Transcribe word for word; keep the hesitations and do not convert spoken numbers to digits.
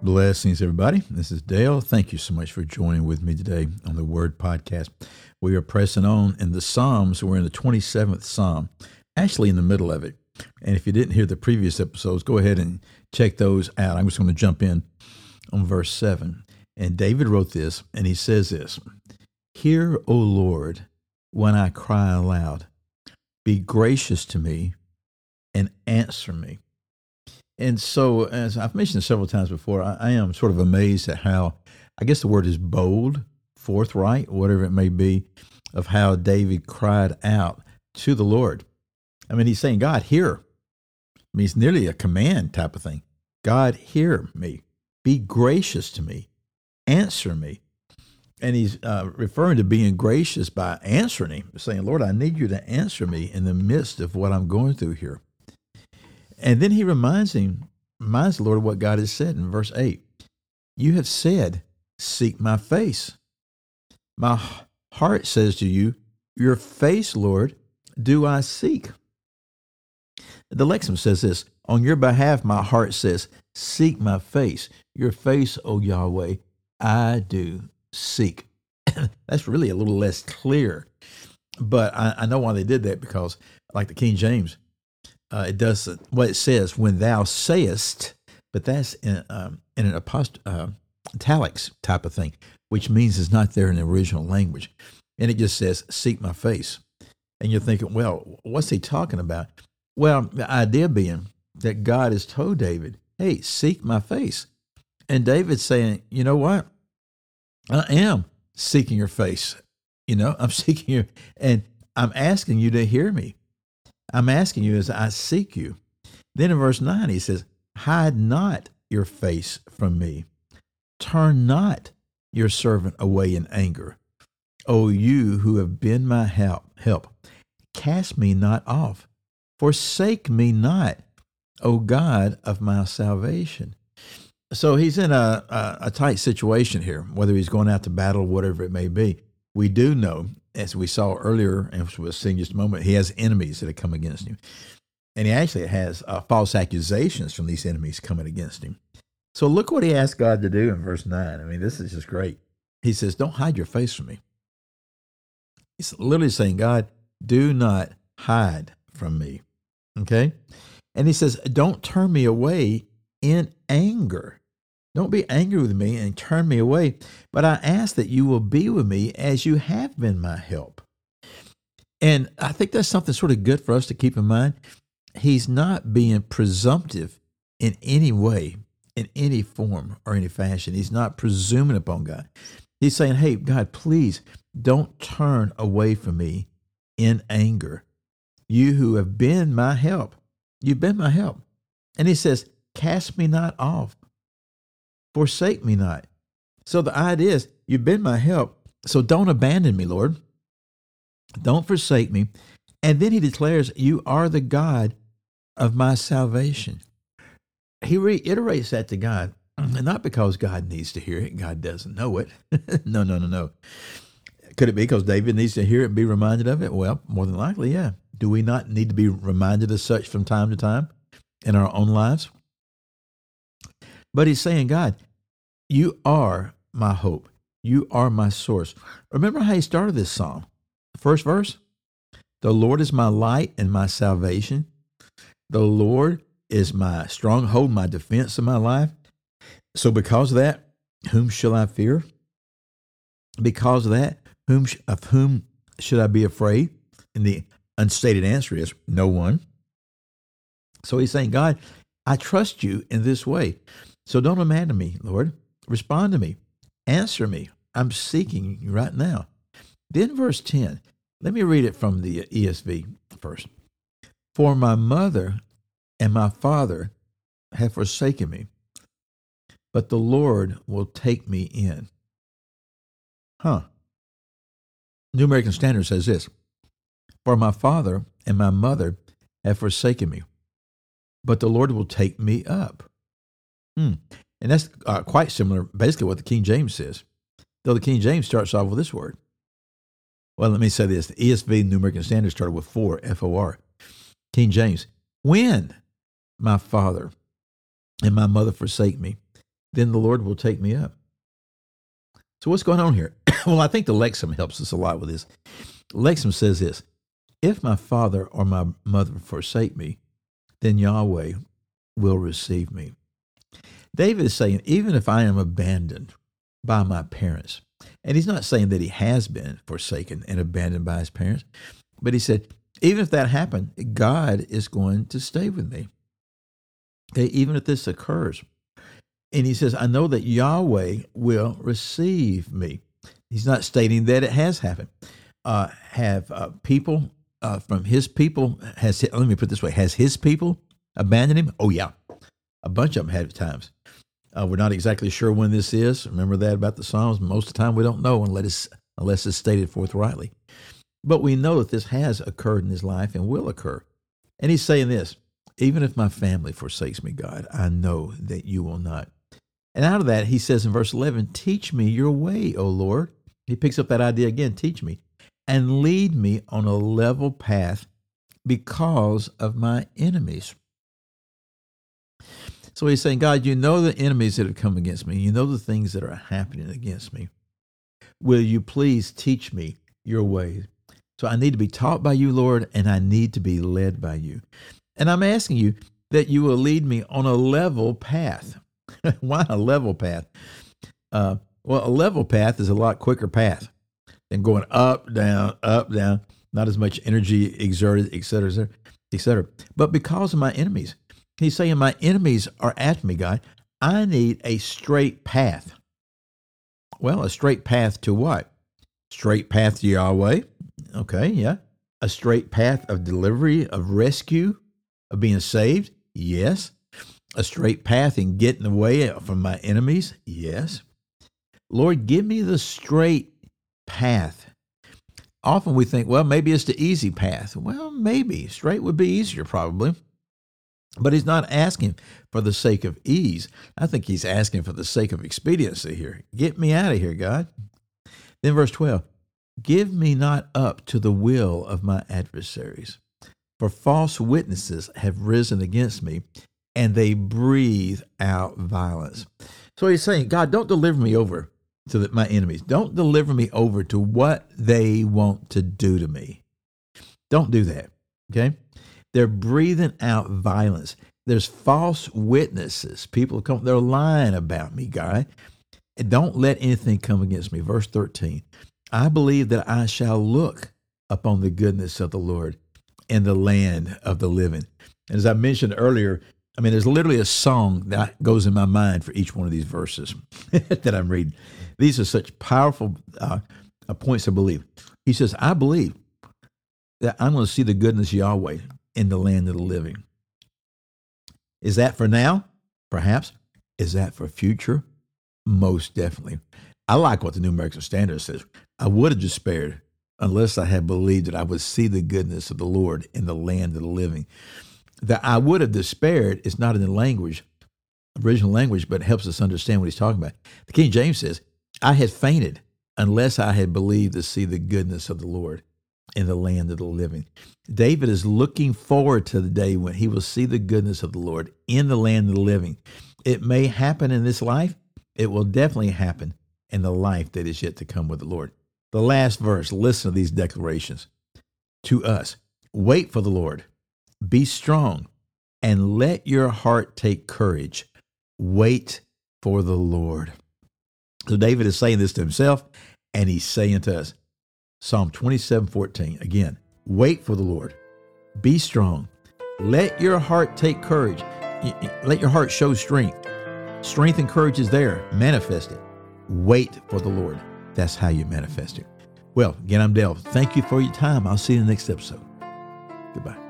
Blessings, everybody. This is Dale. Thank you so much for joining with me today on the Word Podcast. We are pressing on in the Psalms. We're in the twenty-seventh Psalm, actually in the middle of it. And if you didn't hear the previous episodes, go ahead and check those out. I'm just going to jump in on verse seven. And David wrote this, and he says this: "Hear, O Lord, when I cry aloud. Be gracious to me and answer me." And so, as I've mentioned several times before, I, I am sort of amazed at how, I guess the word is bold, forthright, whatever it may be, of how David cried out to the Lord. I mean, he's saying, God, hear. I mean, it's nearly a command type of thing. God, hear me. Be gracious to me. Answer me. And he's uh, referring to being gracious by answering him, saying, Lord, I need you to answer me in the midst of what I'm going through here. And then he reminds him, reminds the Lord of what God has said in verse eight. You have said, seek my face. My heart says to you, your face, Lord, do I seek. The Lexham says this: on your behalf, my heart says, seek my face. Your face, O Yahweh, I do seek. That's really a little less clear. But I, I know why they did that, because like the King James, Uh, it does what it says, when thou sayest, but that's in, um, in an apost- uh, italics type of thing, which means it's not there in the original language. And it just says, seek my face. And you're thinking, well, what's he talking about? Well, the idea being that God has told David, hey, seek my face. And David's saying, you know what? I am seeking your face. You know, I'm seeking you, and I'm asking you to hear me. I'm asking you as I seek you. Then in verse nine, he says, hide not your face from me. Turn not your servant away in anger. O you who have been my help, help, cast me not off. Forsake me not, O God of my salvation. So he's in a, a, a tight situation here, whether he's going out to battle, whatever it may be. We do know, as we saw earlier, and we'll see in just a moment, he has enemies that have come against him. And he actually has uh, false accusations from these enemies coming against him. So look what he asked God to do in verse nine. I mean, this is just great. He says, don't hide your face from me. He's literally saying, God, do not hide from me. Okay? And he says, don't turn me away in anger. Don't be angry with me and turn me away, but I ask that you will be with me as you have been my help. And I think that's something sort of good for us to keep in mind. He's not being presumptive in any way, in any form or any fashion. He's not presuming upon God. He's saying, hey, God, please don't turn away from me in anger. You who have been my help, you've been my help. And he says, cast me not off. Forsake me not. So the idea is, you've been my help, so don't abandon me, Lord. Don't forsake me. And then he declares, you are the God of my salvation. He reiterates that to God, not because God needs to hear it. God doesn't know it. no, no, no, no. Could it be because David needs to hear it and be reminded of it? Well, more than likely, yeah. Do we not need to be reminded of such from time to time in our own lives? But he's saying, God, you are my hope. You are my source. Remember how he started this psalm? The first verse, the Lord is my light and my salvation. The Lord is my stronghold, my defense of my life. So because of that, whom shall I fear? Because of that, whom sh- of whom should I be afraid? And the unstated answer is no one. So he's saying, God, I trust you in this way. So don't abandon me, Lord. Respond to me. Answer me. I'm seeking you right now. Then verse ten. Let me read it from the E S V first. For my mother and my father have forsaken me, but the Lord will take me in. Huh. New American Standard says this. For my father and my mother have forsaken me, but the Lord will take me up. Hmm. And that's uh, quite similar, basically what the King James says, though the King James starts off with this word. Well, let me say this. The E S V, New American Standard, started with for, F O R. King James, when my father and my mother forsake me, then the Lord will take me up. So what's going on here? Well, I think the Lexham helps us a lot with this. Lexham says this: if my father or my mother forsake me, then Yahweh will receive me. David is saying, even if I am abandoned by my parents, and he's not saying that he has been forsaken and abandoned by his parents, but he said, even if that happened, God is going to stay with me. Okay, even if this occurs. And he says, I know that Yahweh will receive me. He's not stating that it has happened. Uh, have uh, people uh, from his people, has let me put it this way, has his people abandoned him? Oh, yeah. A bunch of them had at times. Uh, we're not exactly sure when this is. Remember that about the Psalms? Most of the time we don't know unless it's, unless it's stated forthrightly. But we know that this has occurred in his life and will occur. And he's saying this: even if my family forsakes me, God, I know that you will not. And out of that, he says in verse eleven, teach me your way, O Lord. He picks up that idea again, teach me, and lead me on a level path because of my enemies. So he's saying, God, you know the enemies that have come against me. You know the things that are happening against me. Will you please teach me your ways? So I need to be taught by you, Lord, and I need to be led by you. And I'm asking you that you will lead me on a level path. Why a level path? Uh, well, a level path is a lot quicker path than going up, down, up, down, not as much energy exerted, et cetera, et cetera, et cetera. But because of my enemies, he's saying my enemies are after me, God. I need a straight path. Well, a straight path to what? Straight path to Yahweh. Okay, yeah. A straight path of delivery, of rescue, of being saved. Yes. A straight path in getting away from my enemies. Yes. Lord, give me the straight path. Often we think, well, maybe it's the easy path. Well, maybe. Straight would be easier probably. But he's not asking for the sake of ease. I think he's asking for the sake of expediency here. Get me out of here, God. Then verse twelve, give me not up to the will of my adversaries, for false witnesses have risen against me, and they breathe out violence. So he's saying, God, don't deliver me over to the, my enemies. Don't deliver me over to what they want to do to me. Don't do that, okay? They're breathing out violence. There's false witnesses. People come, they're lying about me, God. And don't let anything come against me. Verse thirteen, I believe that I shall look upon the goodness of the Lord in the land of the living. And as I mentioned earlier, I mean, there's literally a song that goes in my mind for each one of these verses that I'm reading. These are such powerful uh, points of belief. He says, I believe that I'm going to see the goodness of Yahweh in the land of the living. Is that for now? Perhaps. Is that for future? Most definitely. I like what the New American Standard says. I would have despaired unless I had believed that I would see the goodness of the Lord in the land of the living. That I would have despaired is not in the language, original language, but it helps us understand what he's talking about. The King James says, I had fainted unless I had believed to see the goodness of the Lord in the land of the living. David is looking forward to the day when he will see the goodness of the Lord in the land of the living. It may happen in this life. It will definitely happen in the life that is yet to come with the Lord. The last verse, listen to these declarations to us. Wait for the Lord. Be strong and let your heart take courage. Wait for the Lord. So David is saying this to himself, and he's saying to us, Psalm twenty-seven fourteen, again, wait for the Lord. Be strong. Let your heart take courage. Let your heart show strength. Strength and courage is there. Manifest it. Wait for the Lord. That's how you manifest it. Well, again, I'm Dale. Thank you for your time. I'll see you in the next episode. Goodbye.